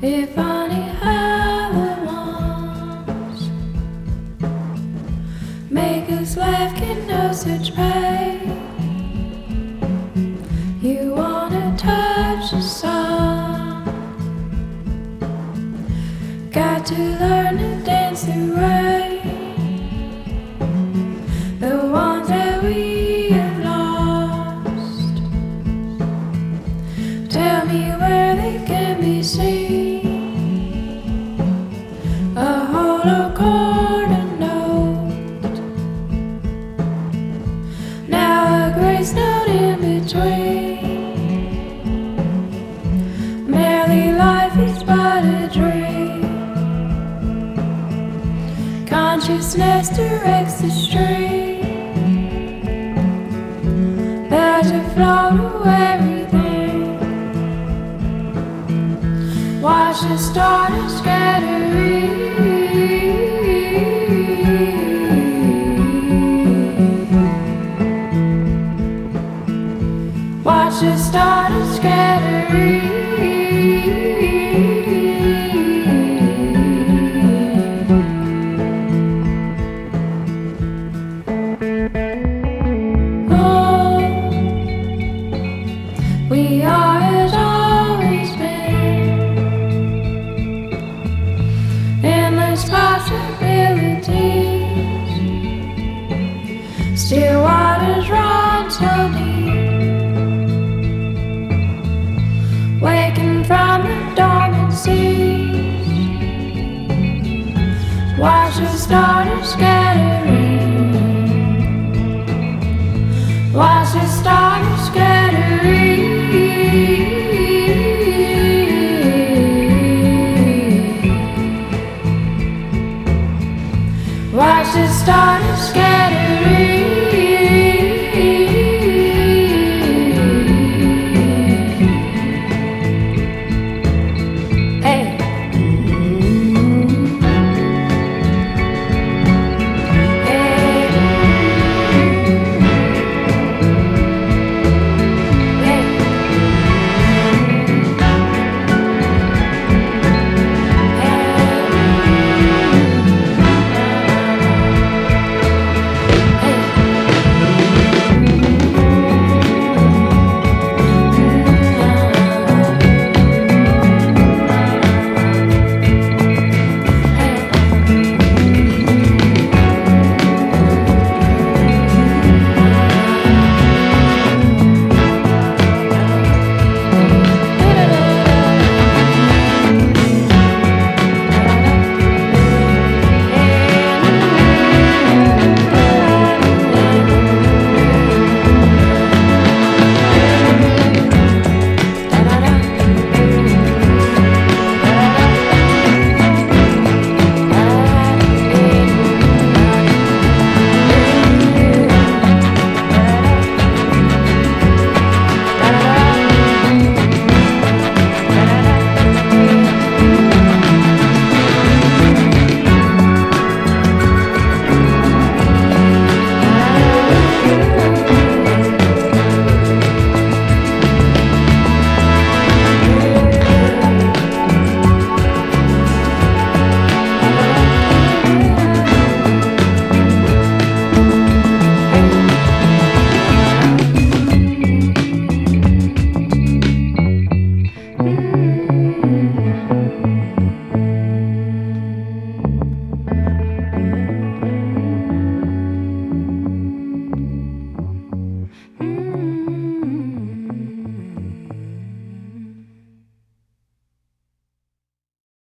If only I were once make us laugh, can know such pain. You wanna touch the sun, got to learn to dance the rain. The ones that we have lost, tell me where they can be seen. A hollow chord, a note, now a grace note in between. Merely life is but a dream. Consciousness directs the stream. There's a flow to everything. Watch the stars scattering. Watch the stars scattering. We are as always been, endless possibilities. Still waters run so deep, waking from the dormant seas. Watch the stars scatter.